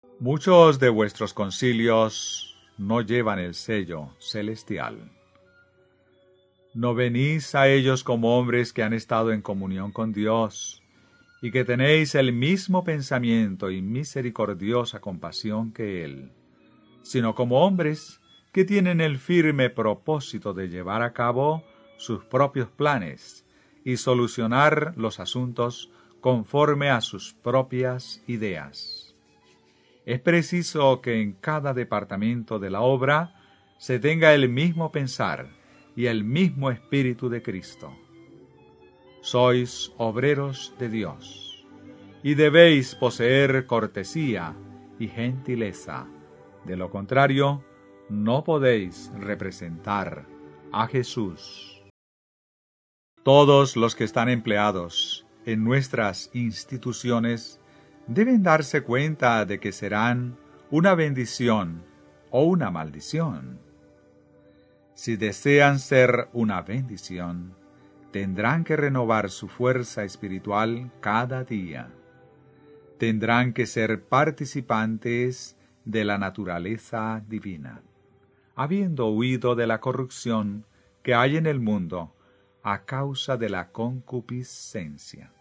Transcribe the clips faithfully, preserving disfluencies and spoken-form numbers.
Muchos de vuestros concilios no llevan el sello celestial. ¿No venís a ellos como hombres que han estado en comunión con Dios y que tenéis el mismo pensamiento y misericordiosa compasión que Él, sino como hombres que tienen el firme propósito de llevar a cabo sus propios planes y solucionar los asuntos conforme a sus propias ideas? Es preciso que en cada departamento de la obra se tenga el mismo pensar y el mismo espíritu de Cristo. Sois obreros de Dios, y debéis poseer cortesía y gentileza. De lo contrario, no podéis representar a Jesús. Todos los que están empleados en nuestras instituciones deben darse cuenta de que serán una bendición o una maldición. Si desean ser una bendición, tendrán que renovar su fuerza espiritual cada día. Tendrán que ser participantes de la naturaleza divina, habiendo huido de la corrupción que hay en el mundo a causa de la concupiscencia.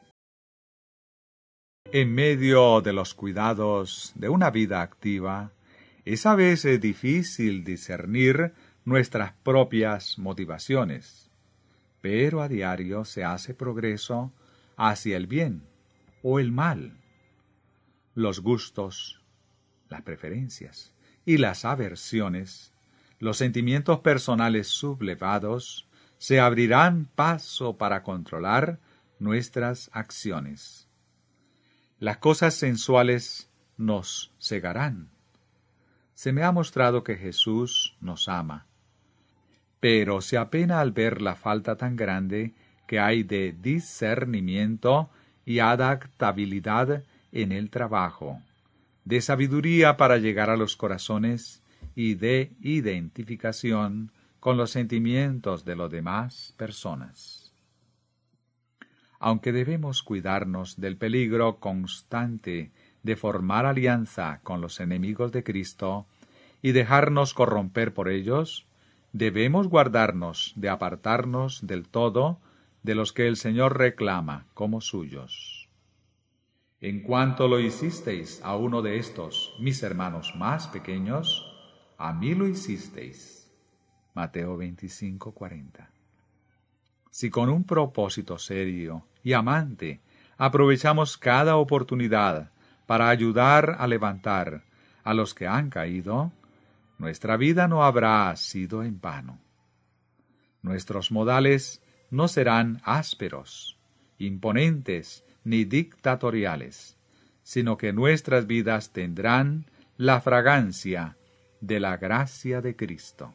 En medio de los cuidados de una vida activa, es a veces difícil discernir nuestras propias motivaciones, pero a diario se hace progreso hacia el bien o el mal. Los gustos, las preferencias y las aversiones, los sentimientos personales sublevados, se abrirán paso para controlar nuestras acciones. Las cosas sensuales nos cegarán. Se me ha mostrado que Jesús nos ama, pero se apena al ver la falta tan grande que hay de discernimiento y adaptabilidad en el trabajo, de sabiduría para llegar a los corazones y de identificación con los sentimientos de las demás personas. Aunque debemos cuidarnos del peligro constante de formar alianza con los enemigos de Cristo y dejarnos corromper por ellos, debemos guardarnos de apartarnos del todo de los que el Señor reclama como suyos. En cuanto lo hicisteis a uno de estos, mis hermanos más pequeños, a mí lo hicisteis. Mateo veinticinco, cuarenta. Si con un propósito serio y amante aprovechamos cada oportunidad para ayudar a levantar a los que han caído, nuestra vida no habrá sido en vano. Nuestros modales no serán ásperos, imponentes ni dictatoriales, sino que nuestras vidas tendrán la fragancia de la gracia de Cristo.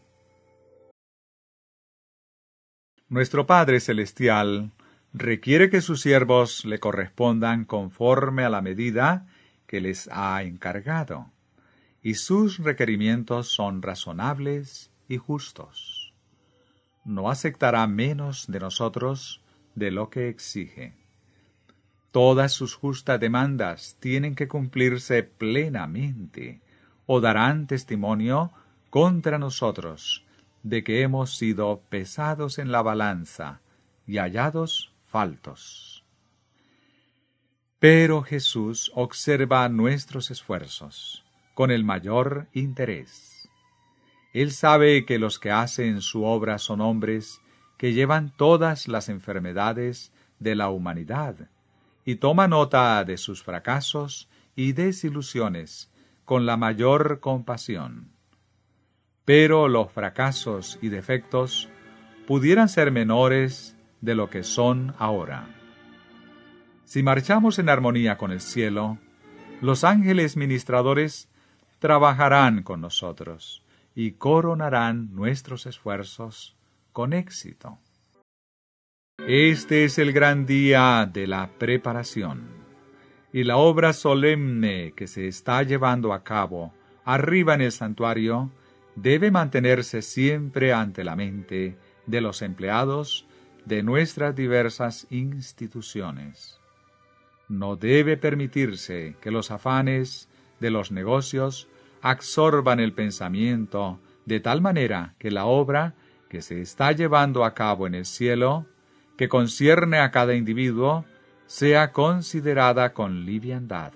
Nuestro Padre Celestial requiere que sus siervos le correspondan conforme a la medida que les ha encargado, y sus requerimientos son razonables y justos. No aceptará menos de nosotros de lo que exige. Todas sus justas demandas tienen que cumplirse plenamente, o darán testimonio contra nosotros de que hemos sido pesados en la balanza y hallados faltos. Pero Jesús observa nuestros esfuerzos con el mayor interés. Él sabe que los que hacen su obra son hombres que llevan todas las enfermedades de la humanidad, y toma nota de sus fracasos y desilusiones con la mayor compasión. Pero los fracasos y defectos pudieran ser menores de lo que son ahora. Si marchamos en armonía con el cielo, los ángeles ministradores trabajarán con nosotros y coronarán nuestros esfuerzos con éxito. Este es el gran día de la preparación, y la obra solemne que se está llevando a cabo arriba en el santuario debe mantenerse siempre ante la mente de los empleados de nuestras diversas instituciones. No debe permitirse que los afanes de los negocios absorban el pensamiento de tal manera que la obra que se está llevando a cabo en el cielo, que concierne a cada individuo, sea considerada con liviandad.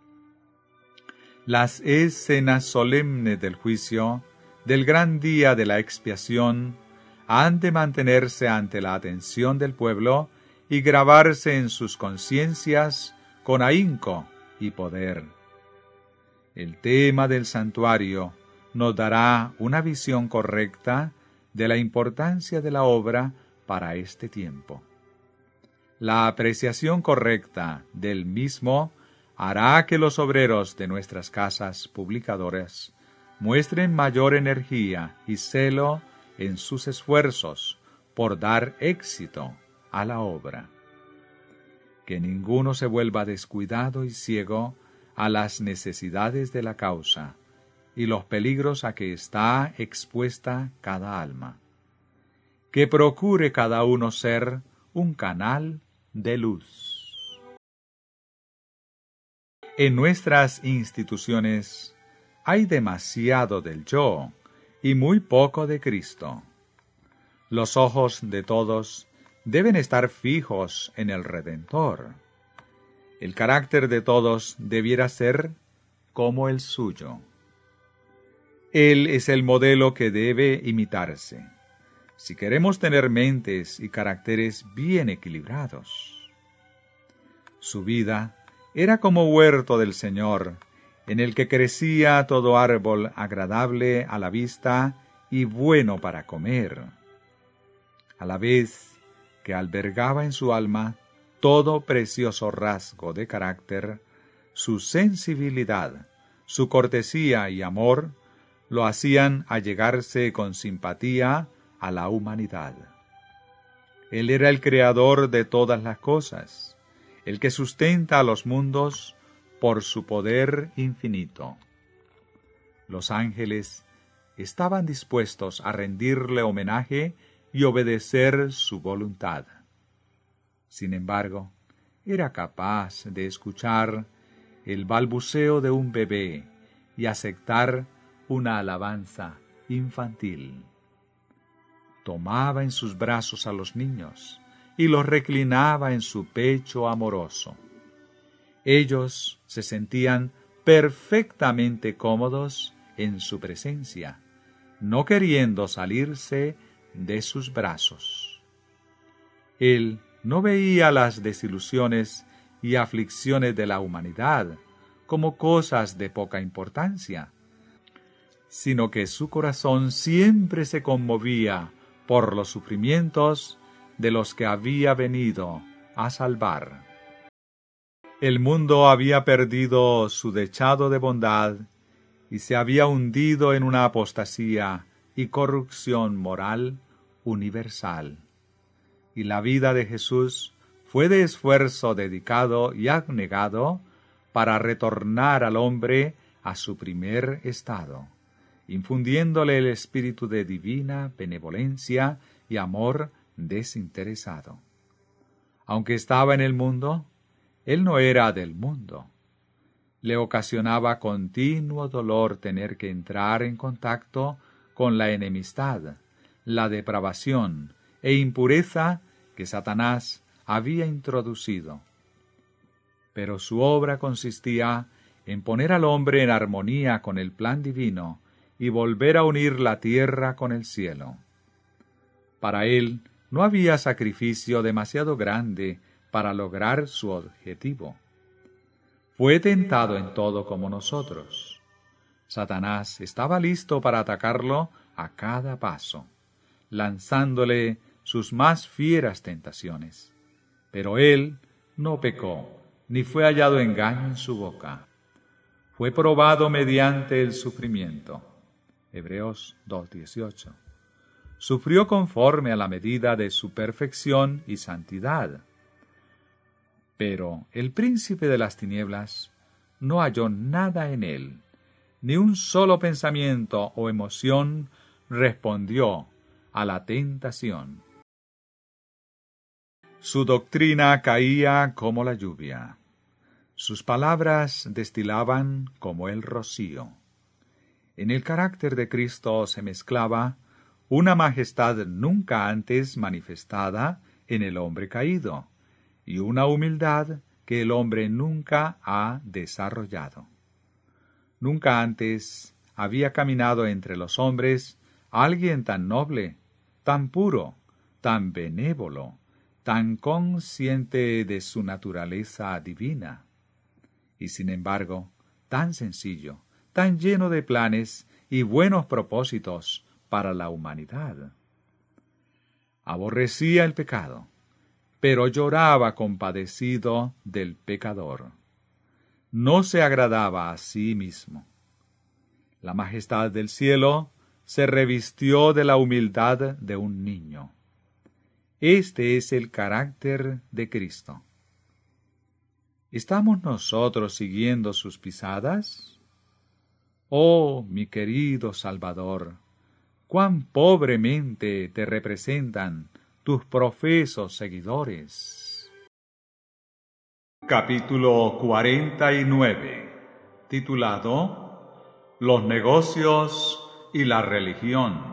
Las escenas solemnes del juicio, del gran día de la expiación, han de mantenerse ante la atención del pueblo y grabarse en sus conciencias con ahínco y poder. El tema del santuario nos dará una visión correcta de la importancia de la obra para este tiempo. La apreciación correcta del mismo hará que los obreros de nuestras casas publicadoras muestren mayor energía y celo en sus esfuerzos por dar éxito a la obra. Que ninguno se vuelva descuidado y ciego a las necesidades de la causa y los peligros a que está expuesta cada alma. Que procure cada uno ser un canal de luz. En nuestras instituciones hay demasiado del yo y muy poco de Cristo. Los ojos de todos deben estar fijos en el Redentor. El carácter de todos debiera ser como el suyo. Él es el modelo que debe imitarse, si queremos tener mentes y caracteres bien equilibrados. Su vida era como huerto del Señor, en el que crecía todo árbol agradable a la vista y bueno para comer, a la vez que albergaba en su alma todo precioso rasgo de carácter. Su sensibilidad, su cortesía y amor lo hacían allegarse con simpatía a la humanidad. Él era el creador de todas las cosas, el que sustenta a los mundos por su poder infinito. Los ángeles estaban dispuestos a rendirle homenaje y obedecer su voluntad. Sin embargo, era capaz de escuchar el balbuceo de un bebé y aceptar una alabanza infantil. Tomaba en sus brazos a los niños y los reclinaba en su pecho amoroso. Ellos se sentían perfectamente cómodos en su presencia, no queriendo salirse de sus brazos. Él no veía las desilusiones y aflicciones de la humanidad como cosas de poca importancia, sino que su corazón siempre se conmovía por los sufrimientos de los que había venido a salvar. El mundo había perdido su dechado de bondad y se había hundido en una apostasía y corrupción moral universal. Y la vida de Jesús fue de esfuerzo dedicado y abnegado para retornar al hombre a su primer estado, infundiéndole el espíritu de divina benevolencia y amor desinteresado. Aunque estaba en el mundo, él no era del mundo. Le ocasionaba continuo dolor tener que entrar en contacto con la enemistad, la depravación e impureza que Satanás había introducido. Pero su obra consistía en poner al hombre en armonía con el plan divino y volver a unir la tierra con el cielo. Para él no había sacrificio demasiado grande para lograr su objetivo. Fue tentado en todo como nosotros. Satanás estaba listo para atacarlo a cada paso, lanzándole sus más fieras tentaciones. Pero él no pecó, ni fue hallado engaño en su boca. Fue probado mediante el sufrimiento. Hebreos dos dieciocho. Sufrió conforme a la medida de su perfección y santidad. Pero el príncipe de las tinieblas no halló nada en él, ni un solo pensamiento o emoción respondió a la tentación. Su doctrina caía como la lluvia. Sus palabras destilaban como el rocío. En el carácter de Cristo se mezclaba una majestad nunca antes manifestada en el hombre caído, y una humildad que el hombre nunca ha desarrollado. Nunca antes había caminado entre los hombres alguien tan noble, tan puro, tan benévolo, tan consciente de su naturaleza divina, y sin embargo, tan sencillo, tan lleno de planes y buenos propósitos para la humanidad. Aborrecía el pecado, pero lloraba compadecido del pecador. No se agradaba a sí mismo. La majestad del cielo se revistió de la humildad de un niño. Este es el carácter de Cristo. ¿Estamos nosotros siguiendo sus pisadas? Oh, mi querido Salvador, cuán pobremente te representan tus profesos seguidores. Capítulo cuarenta y nueve, titulado Los negocios y la religión.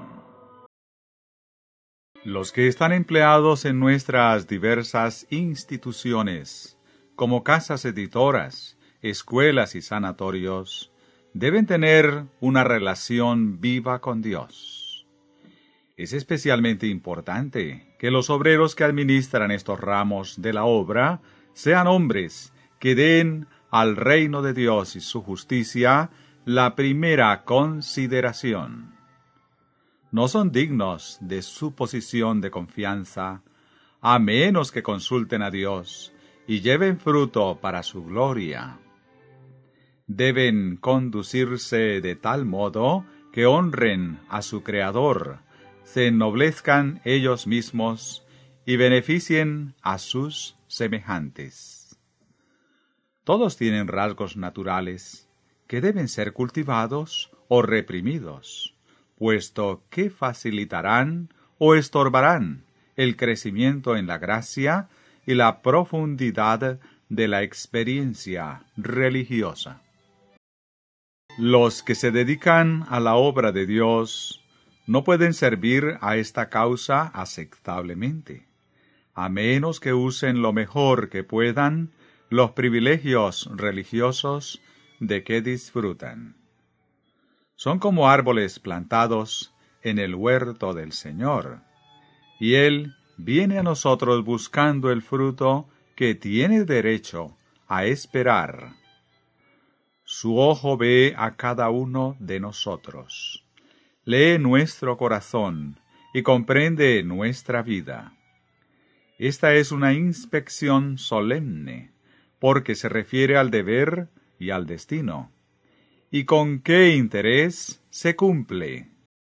Los que están empleados en nuestras diversas instituciones, como casas editoras, escuelas y sanatorios, deben tener una relación viva con Dios. Es especialmente importante que los obreros que administran estos ramos de la obra sean hombres que den al reino de Dios y su justicia la primera consideración. No son dignos de su posición de confianza, a menos que consulten a Dios y lleven fruto para su gloria. Deben conducirse de tal modo que honren a su Creador, se ennoblezcan ellos mismos y beneficien a sus semejantes. Todos tienen rasgos naturales que deben ser cultivados o reprimidos, puesto que facilitarán o estorbarán el crecimiento en la gracia y la profundidad de la experiencia religiosa. Los que se dedican a la obra de Dios no pueden servir a esta causa aceptablemente, a menos que usen lo mejor que puedan los privilegios religiosos de que disfrutan. Son como árboles plantados en el huerto del Señor, y Él viene a nosotros buscando el fruto que tiene derecho a esperar. Su ojo ve a cada uno de nosotros, lee nuestro corazón y comprende nuestra vida. Esta es una inspección solemne, porque se refiere al deber y al destino. ¿Y con qué interés se cumple?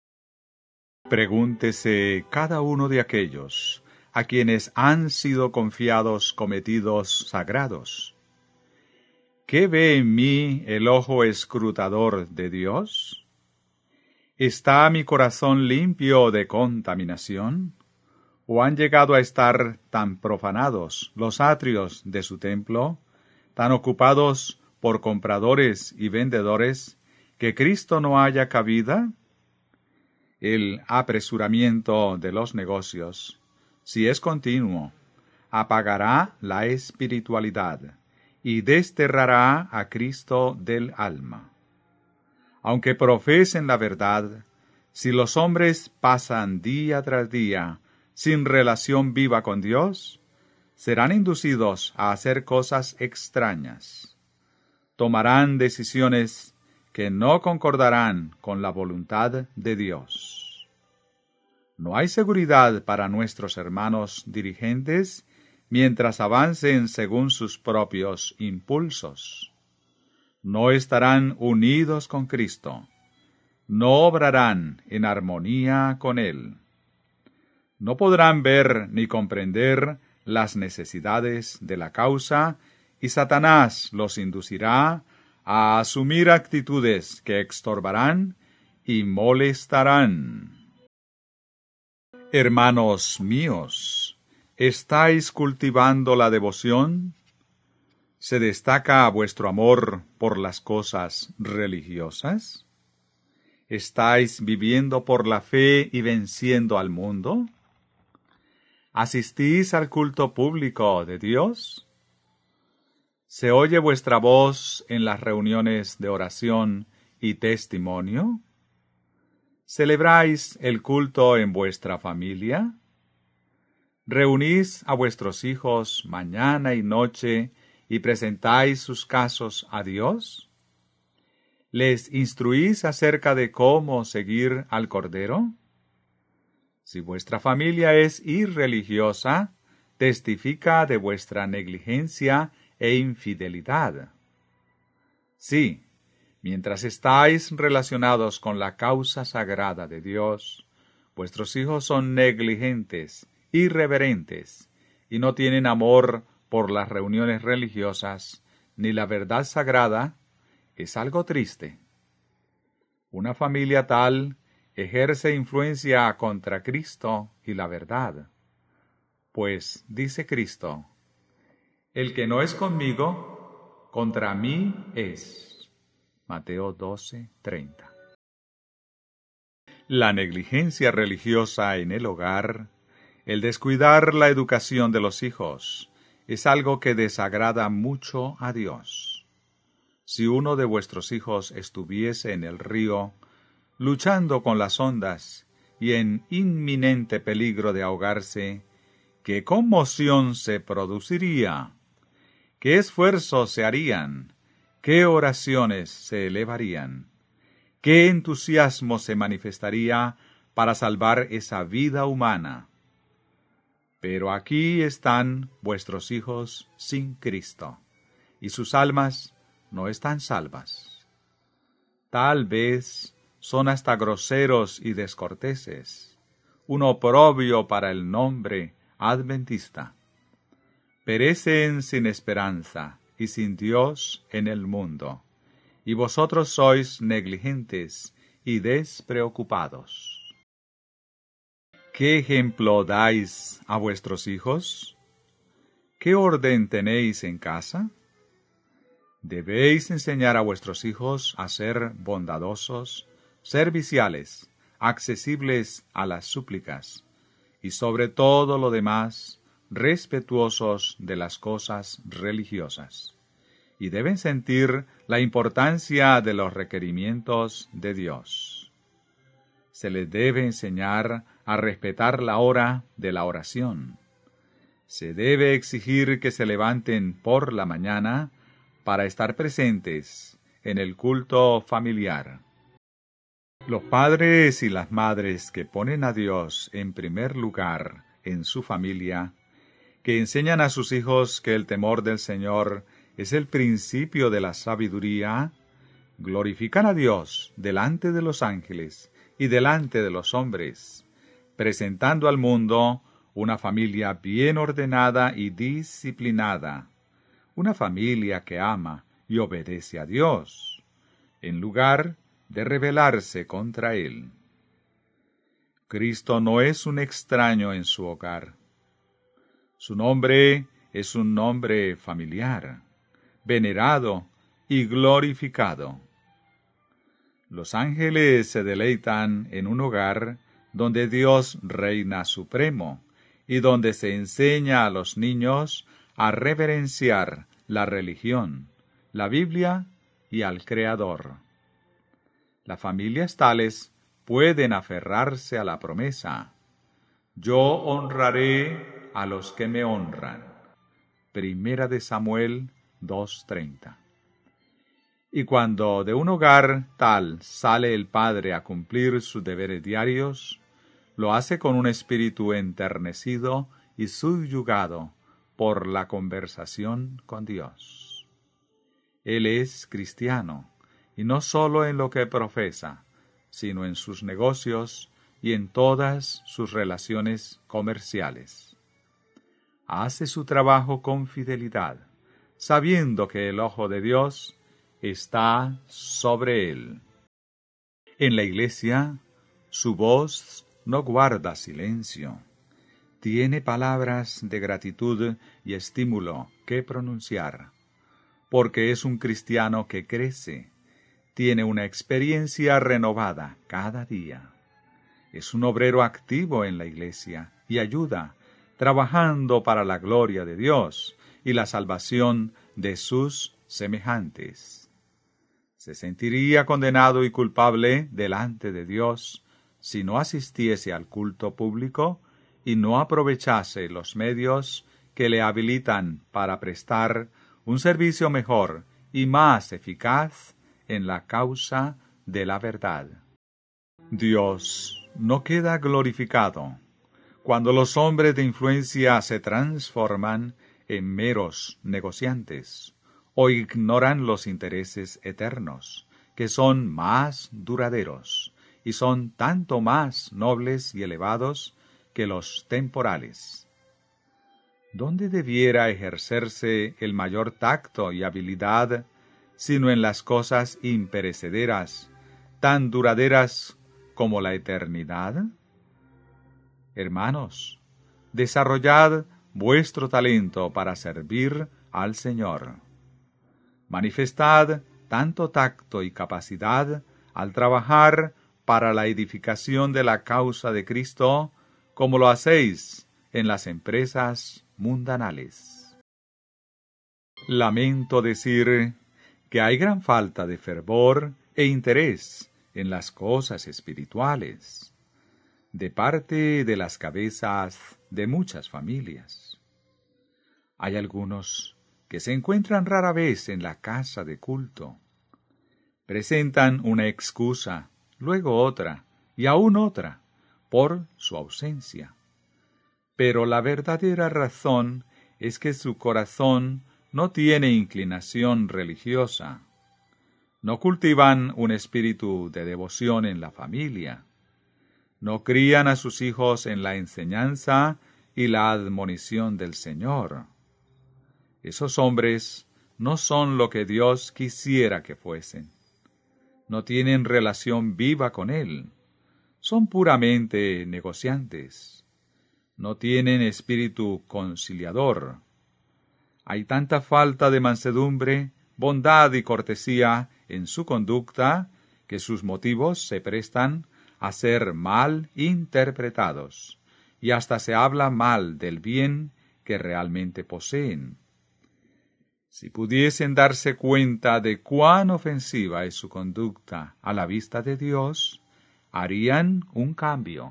Pregúntese cada uno de aquellos a quienes han sido confiados cometidos sagrados. ¿Qué ve en mí el ojo escrutador de Dios? ¿Está mi corazón limpio de contaminación? ¿O han llegado a estar tan profanados los atrios de su templo, tan ocupados por compradores y vendedores, que Cristo no haya cabida? El apresuramiento de los negocios, si es continuo, apagará la espiritualidad y desterrará a Cristo del alma. Aunque profesen la verdad, si los hombres pasan día tras día sin relación viva con Dios, serán inducidos a hacer cosas extrañas. Tomarán decisiones que no concordarán con la voluntad de Dios. No hay seguridad para nuestros hermanos dirigentes mientras avancen según sus propios impulsos. No estarán unidos con Cristo, no obrarán en armonía con Él. No podrán ver ni comprender las necesidades de la causa, y Satanás los inducirá a asumir actitudes que estorbarán y molestarán. Hermanos míos, ¿estáis cultivando la devoción? ¿Se destaca vuestro amor por las cosas religiosas? ¿Estáis viviendo por la fe y venciendo al mundo? ¿Asistís al culto público de Dios? ¿Se oye vuestra voz en las reuniones de oración y testimonio? ¿Celebráis el culto en vuestra familia? ¿Reunís a vuestros hijos mañana y noche y presentáis sus casos a Dios? ¿Les instruís acerca de cómo seguir al Cordero? Si vuestra familia es irreligiosa, testifica de vuestra negligencia e infidelidad. Sí, mientras estáis relacionados con la causa sagrada de Dios, vuestros hijos son negligentes, irreverentes, y no tienen amor por las reuniones religiosas ni la verdad sagrada, es algo triste. Una familia tal ejerce influencia contra Cristo y la verdad. Pues, dice Cristo, el que no es conmigo, contra mí es. Mateo doce, treinta. La negligencia religiosa en el hogar, el descuidar la educación de los hijos, es algo que desagrada mucho a Dios. Si uno de vuestros hijos estuviese en el río, luchando con las ondas y en inminente peligro de ahogarse, ¿qué conmoción se produciría? ¿Qué esfuerzos se harían? ¿Qué oraciones se elevarían? ¿Qué entusiasmo se manifestaría para salvar esa vida humana? Pero aquí están vuestros hijos sin Cristo, y sus almas no están salvas. Tal vez son hasta groseros y descorteses, un oprobio para el nombre adventista. Perecen sin esperanza y sin Dios en el mundo, y vosotros sois negligentes y despreocupados. ¿Qué ejemplo dais a vuestros hijos? ¿Qué orden tenéis en casa? Debéis enseñar a vuestros hijos a ser bondadosos, serviciales, accesibles a las súplicas, y sobre todo lo demás, respetuosos de las cosas religiosas. Y deben sentir la importancia de los requerimientos de Dios. Se les debe enseñar a respetar la hora de la oración. Se debe exigir que se levanten por la mañana para estar presentes en el culto familiar. Los padres y las madres que ponen a Dios en primer lugar en su familia, que enseñan a sus hijos que el temor del Señor es el principio de la sabiduría, glorifican a Dios delante de los ángeles y delante de los hombres, presentando al mundo una familia bien ordenada y disciplinada, una familia que ama y obedece a Dios, en lugar de rebelarse contra Él. Cristo no es un extraño en su hogar. Su nombre es un nombre familiar, venerado y glorificado. Los ángeles se deleitan en un hogar donde Dios reina supremo y donde se enseña a los niños a reverenciar la religión, la Biblia y al Creador. Las familias tales pueden aferrarse a la promesa: yo honraré a los que me honran. Primera de Samuel dos treinta. Y cuando de un hogar tal sale el padre a cumplir sus deberes diarios, lo hace con un espíritu enternecido y subyugado por la conversación con Dios. Él es cristiano, y no solo en lo que profesa, sino en sus negocios y en todas sus relaciones comerciales. Hace su trabajo con fidelidad, sabiendo que el ojo de Dios está sobre él. En la iglesia, su voz no guarda silencio. Tiene palabras de gratitud y estímulo que pronunciar, porque es un cristiano que crece, tiene una experiencia renovada cada día. Es un obrero activo en la iglesia y ayuda, trabajando para la gloria de Dios y la salvación de sus semejantes. Se sentiría condenado y culpable delante de Dios si no asistiese al culto público y no aprovechase los medios que le habilitan para prestar un servicio mejor y más eficaz en la causa de la verdad. Dios no queda glorificado cuando los hombres de influencia se transforman en meros negociantes o ignoran los intereses eternos, que son más duraderos y son tanto más nobles y elevados que los temporales. ¿Dónde debiera ejercerse el mayor tacto y habilidad, sino en las cosas imperecederas, tan duraderas como la eternidad? Hermanos, desarrollad vuestro talento para servir al Señor. Manifestad tanto tacto y capacidad al trabajar para la edificación de la causa de Cristo, como lo hacéis en las empresas mundanales. Lamento decir que hay gran falta de fervor e interés en las cosas espirituales, de parte de las cabezas de muchas familias. Hay algunos que se encuentran rara vez en la casa de culto. Presentan una excusa, luego otra, y aún otra, por su ausencia. Pero la verdadera razón es que su corazón no tiene inclinación religiosa. No cultivan un espíritu de devoción en la familia. No crían a sus hijos en la enseñanza y la admonición del Señor. Esos hombres no son lo que Dios quisiera que fuesen. No tienen relación viva con Él. Son puramente negociantes. No tienen espíritu conciliador. Hay tanta falta de mansedumbre, bondad y cortesía en su conducta que sus motivos se prestan a ser mal interpretados, y hasta se habla mal del bien que realmente poseen. Si pudiesen darse cuenta de cuán ofensiva es su conducta a la vista de Dios, harían un cambio.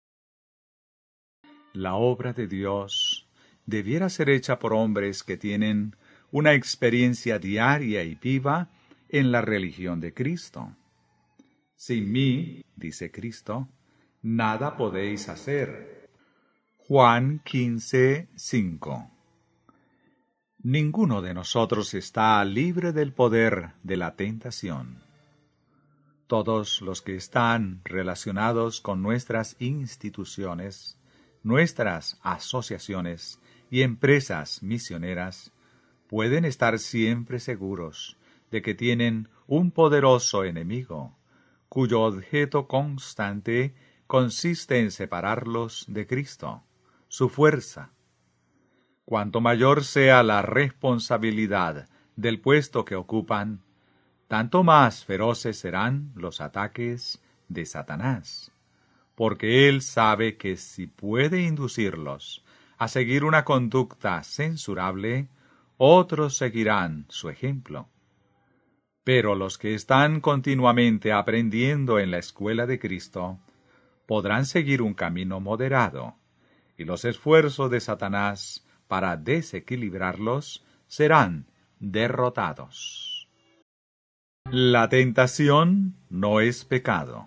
La obra de Dios debiera ser hecha por hombres que tienen una experiencia diaria y viva en la religión de Cristo. Sin mí, dice Cristo, nada podéis hacer. Juan quince, cinco. Ninguno de nosotros está libre del poder de la tentación. Todos los que están relacionados con nuestras instituciones, nuestras asociaciones y empresas misioneras, pueden estar siempre seguros de que tienen un poderoso enemigo, cuyo objeto constante consiste en separarlos de Cristo, su fuerza. Cuanto mayor sea la responsabilidad del puesto que ocupan, tanto más feroces serán los ataques de Satanás, porque él sabe que si puede inducirlos a seguir una conducta censurable, otros seguirán su ejemplo. Pero los que están continuamente aprendiendo en la escuela de Cristo podrán seguir un camino moderado, y los esfuerzos de Satanás para desequilibrarlos serán derrotados. La tentación no es pecado.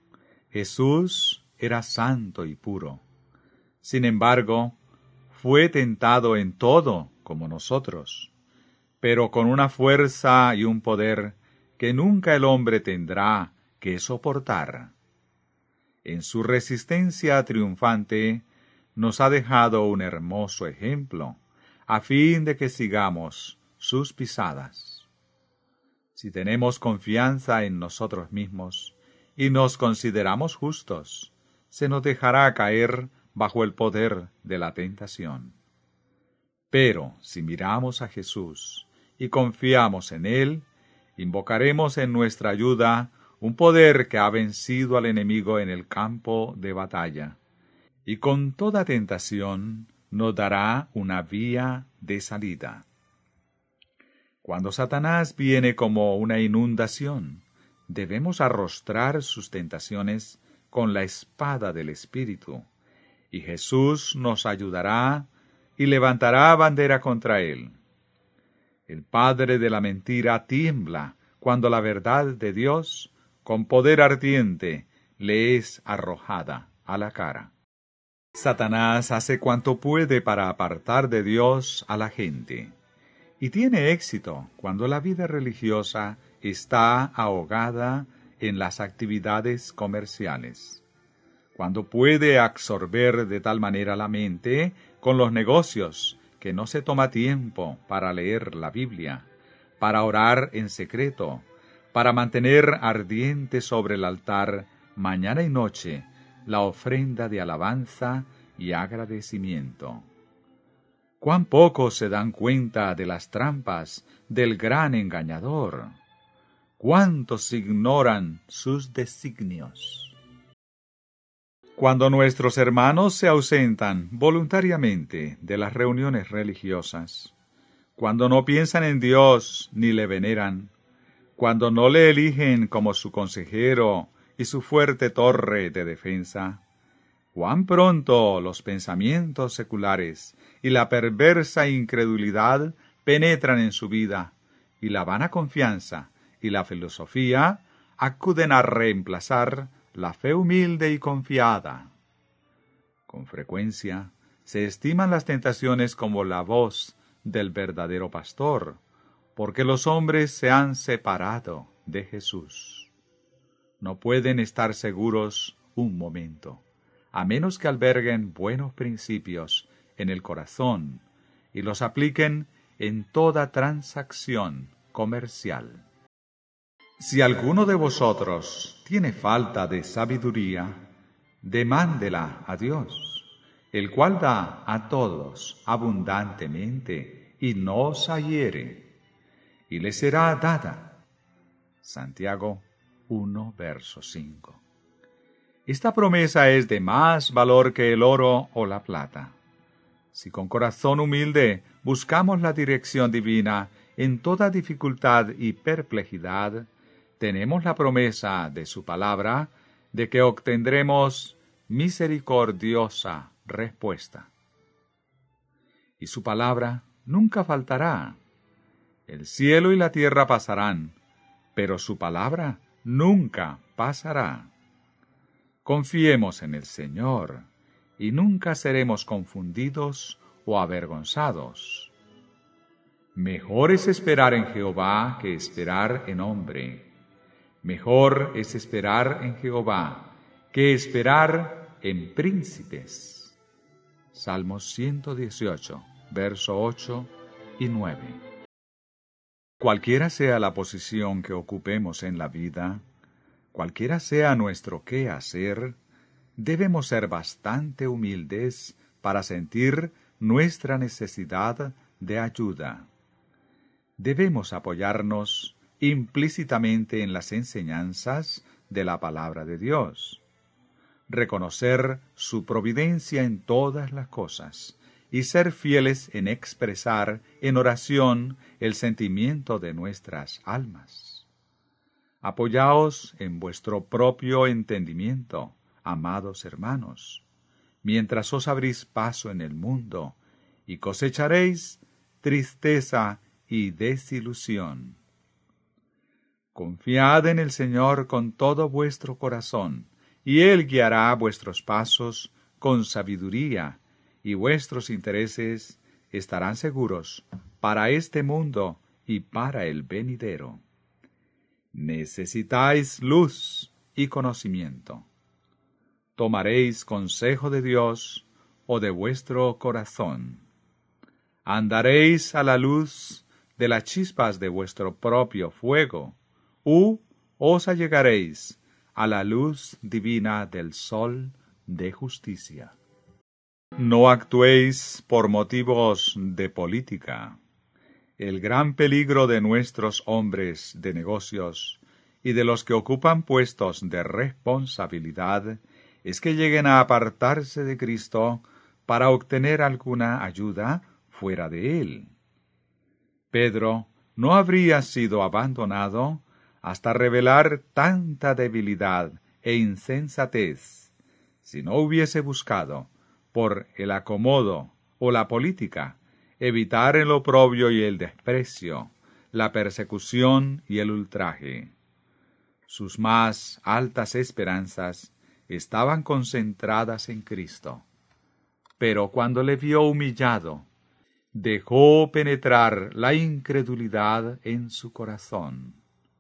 Jesús era santo y puro. Sin embargo, fue tentado en todo como nosotros, pero con una fuerza y un poder que nunca el hombre tendrá que soportar. En su resistencia triunfante, nos ha dejado un hermoso ejemplo, a fin de que sigamos sus pisadas. Si tenemos confianza en nosotros mismos y nos consideramos justos, se nos dejará caer bajo el poder de la tentación. Pero si miramos a Jesús y confiamos en Él, invocaremos en nuestra ayuda un poder que ha vencido al enemigo en el campo de batalla, y con toda tentación nos dará una vía de salida. Cuando Satanás viene como una inundación, debemos arrostrar sus tentaciones con la espada del Espíritu, y Jesús nos ayudará y levantará bandera contra él. El padre de la mentira tiembla cuando la verdad de Dios, con poder ardiente, le es arrojada a la cara. Satanás hace cuanto puede para apartar de Dios a la gente, y tiene éxito cuando la vida religiosa está ahogada en las actividades comerciales, cuando puede absorber de tal manera la mente con los negocios que no se toma tiempo para leer la Biblia, para orar en secreto, para mantener ardiente sobre el altar mañana y noche la ofrenda de alabanza y agradecimiento. Cuán pocos se dan cuenta de las trampas del gran engañador. Cuántos ignoran sus designios. Cuando nuestros hermanos se ausentan voluntariamente de las reuniones religiosas, cuando no piensan en Dios ni le veneran, cuando no le eligen como su consejero y su fuerte torre de defensa, cuán pronto los pensamientos seculares y la perversa incredulidad penetran en su vida, y la vana confianza y la filosofía acuden a reemplazar la fe humilde y confiada. Con frecuencia se estiman las tentaciones como la voz del verdadero pastor, porque los hombres se han separado de Jesús. No pueden estar seguros un momento, a menos que alberguen buenos principios en el corazón y los apliquen en toda transacción comercial. Si alguno de vosotros tiene falta de sabiduría, demándela a Dios, el cual da a todos abundantemente y no os hiere, y le será dada. Santiago uno, verso cinco. Esta promesa es de más valor que el oro o la plata. Si con corazón humilde buscamos la dirección divina en toda dificultad y perplejidad, tenemos la promesa de su palabra de que obtendremos misericordiosa respuesta. Y su palabra nunca faltará. El cielo y la tierra pasarán, pero su palabra nunca pasará. Confiemos en el Señor, y nunca seremos confundidos o avergonzados. Mejor es esperar en Jehová que esperar en hombre. Mejor es esperar en Jehová que esperar en príncipes. Salmos ciento dieciocho, verso ocho y nueve. Cualquiera sea la posición que ocupemos en la vida, cualquiera sea nuestro qué hacer, debemos ser bastante humildes para sentir nuestra necesidad de ayuda. Debemos apoyarnos implícitamente en las enseñanzas de la palabra de Dios, reconocer su providencia en todas las cosas y ser fieles en expresar en oración el sentimiento de nuestras almas. Apoyaos en vuestro propio entendimiento, amados hermanos, mientras os abrís paso en el mundo, y cosecharéis tristeza y desilusión. Confiad en el Señor con todo vuestro corazón, y Él guiará vuestros pasos con sabiduría, y vuestros intereses estarán seguros para este mundo y para el venidero. Necesitáis luz y conocimiento. ¿Tomaréis consejo de Dios o de vuestro corazón? ¿Andaréis a la luz de las chispas de vuestro propio fuego, u os allegaréis a la luz divina del sol de justicia? No actuéis por motivos de política. El gran peligro de nuestros hombres de negocios y de los que ocupan puestos de responsabilidad es que lleguen a apartarse de Cristo para obtener alguna ayuda fuera de Él. Pedro no habría sido abandonado hasta revelar tanta debilidad e insensatez si no hubiese buscado, por el acomodo o la política, evitar el oprobio y el desprecio, la persecución y el ultraje. Sus más altas esperanzas estaban concentradas en Cristo. Pero cuando le vio humillado, dejó penetrar la incredulidad en su corazón.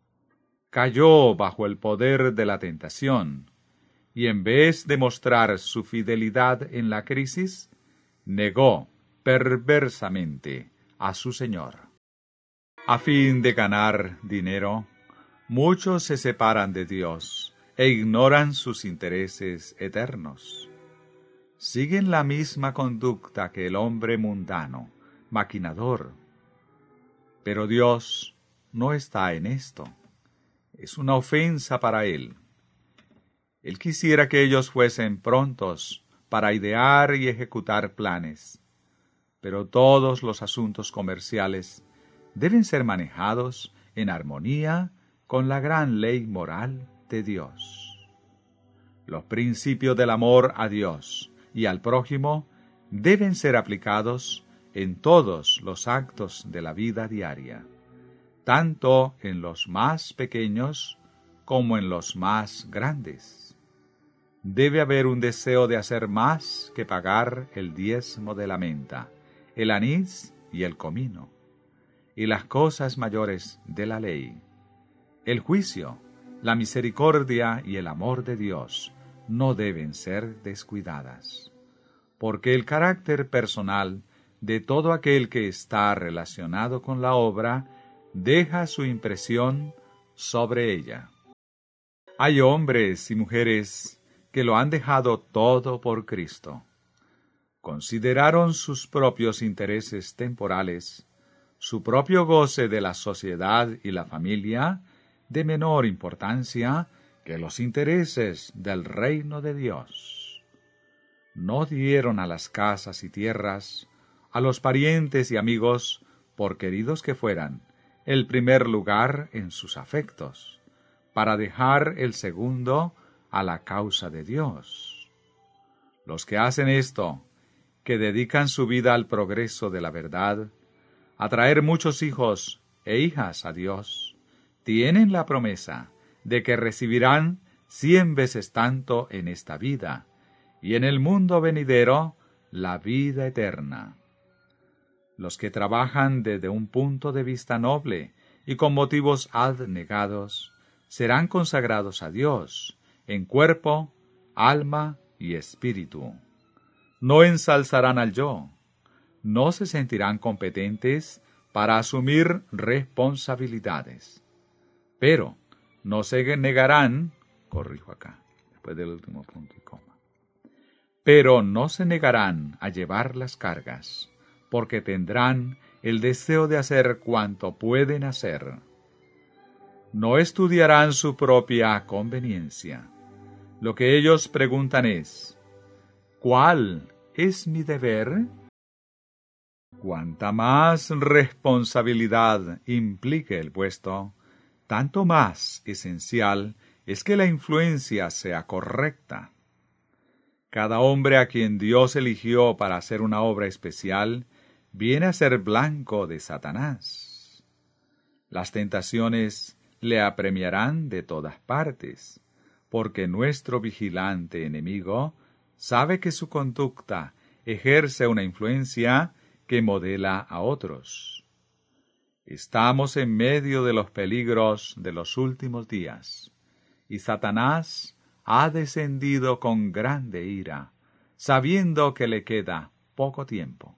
Cayó bajo el poder de la tentación, y en vez de mostrar su fidelidad en la crisis, negó perversamente a su Señor. A fin de ganar dinero, muchos se separan de Dios e ignoran sus intereses eternos. Siguen la misma conducta que el hombre mundano, maquinador. Pero Dios no está en esto. Es una ofensa para Él. Él quisiera que ellos fuesen prontos para idear y ejecutar planes, pero todos los asuntos comerciales deben ser manejados en armonía con la gran ley moral de Dios. Los principios del amor a Dios y al prójimo deben ser aplicados en todos los actos de la vida diaria, tanto en los más pequeños como en los más grandes. Debe haber un deseo de hacer más que pagar el diezmo de la menta, el anís y el comino, y las cosas mayores de la ley. El juicio, la misericordia y el amor de Dios no deben ser descuidadas, porque el carácter personal de todo aquel que está relacionado con la obra deja su impresión sobre ella. Hay hombres y mujeres que lo han dejado todo por Cristo. Consideraron sus propios intereses temporales, su propio goce de la sociedad y la familia, de menor importancia que los intereses del reino de Dios. No dieron a las casas y tierras, a los parientes y amigos, por queridos que fueran, el primer lugar en sus afectos, para dejar el segundo a la causa de Dios. Los que hacen esto, que dedican su vida al progreso de la verdad, a traer muchos hijos e hijas a Dios, tienen la promesa de que recibirán cien veces tanto en esta vida, y en el mundo venidero la vida eterna. Los que trabajan desde un punto de vista noble y con motivos abnegados, serán consagrados a Dios, en cuerpo, alma y espíritu. No ensalzarán al yo, no se sentirán competentes para asumir responsabilidades, pero no se negarán, corrijo acá, después del último punto y coma, pero no se negarán a llevar las cargas, porque tendrán el deseo de hacer cuanto pueden hacer. No estudiarán su propia conveniencia. Lo que ellos preguntan es, ¿cuál es mi deber? Cuanta más responsabilidad implique el puesto, tanto más esencial es que la influencia sea correcta. Cada hombre a quien Dios eligió para hacer una obra especial viene a ser blanco de Satanás. Las tentaciones le apremiarán de todas partes, porque nuestro vigilante enemigo sabe que su conducta ejerce una influencia que modela a otros. Estamos en medio de los peligros de los últimos días, y Satanás ha descendido con grande ira, sabiendo que le queda poco tiempo.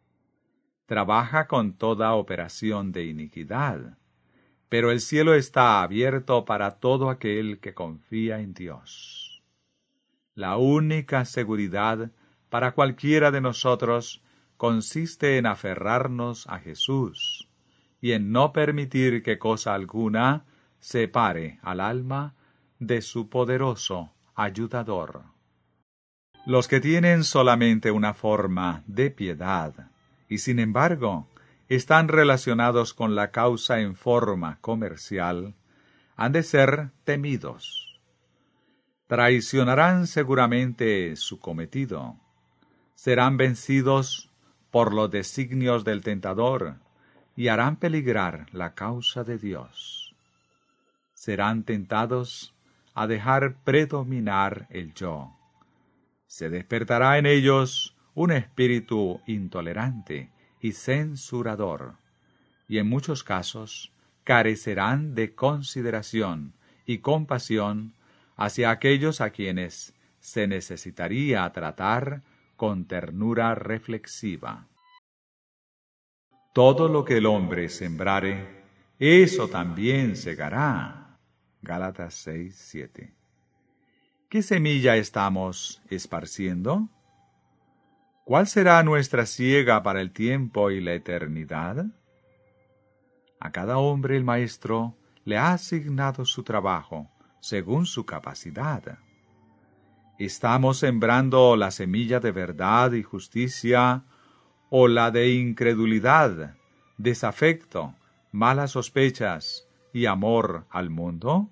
Trabaja con toda operación de iniquidad, pero el cielo está abierto para todo aquel que confía en Dios. La única seguridad para cualquiera de nosotros consiste en aferrarnos a Jesús, y en no permitir que cosa alguna separe al alma de su poderoso ayudador. Los que tienen solamente una forma de piedad, y sin embargo están relacionados con la causa en forma comercial, han de ser temidos. Traicionarán seguramente su cometido. Serán vencidos por los designios del tentador y harán peligrar la causa de Dios. Serán tentados a dejar predominar el yo. Se despertará en ellos un espíritu intolerante y censurador, y en muchos casos carecerán de consideración y compasión hacia aquellos a quienes se necesitaría tratar con ternura reflexiva. Todo lo que el hombre sembrare, eso también segará. Gálatas seis, siete. ¿Qué semilla estamos esparciendo? ¿Cuál será nuestra siega para el tiempo y la eternidad? A cada hombre el Maestro le ha asignado su trabajo según su capacidad. ¿Estamos sembrando la semilla de verdad y justicia o la de incredulidad, desafecto, malas sospechas y amor al mundo?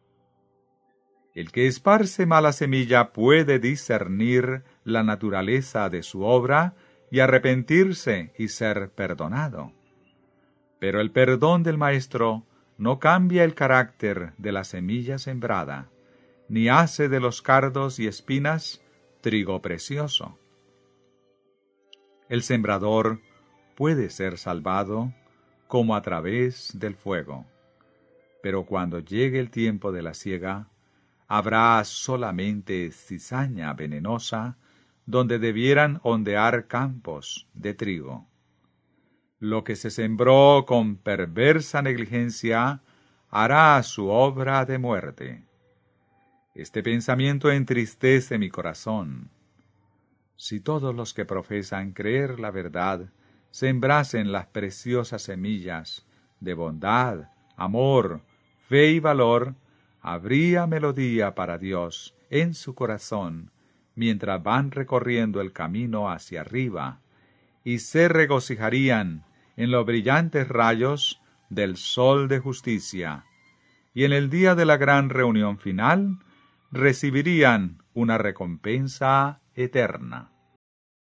El que esparce mala semilla puede discernir la naturaleza de su obra y arrepentirse y ser perdonado. Pero el perdón del Maestro no cambia el carácter de la semilla sembrada, ni hace de los cardos y espinas trigo precioso. El sembrador puede ser salvado como a través del fuego, pero cuando llegue el tiempo de la siega, habrá solamente cizaña venenosa donde debieran ondear campos de trigo. Lo que se sembró con perversa negligencia hará su obra de muerte. Este pensamiento entristece mi corazón. Si todos los que profesan creer la verdad sembrasen las preciosas semillas de bondad, amor, fe y valor, habría melodía para Dios en su corazón mientras van recorriendo el camino hacia arriba, y se regocijarían en los brillantes rayos del sol de justicia, y en el día de la gran reunión final recibirían una recompensa eterna.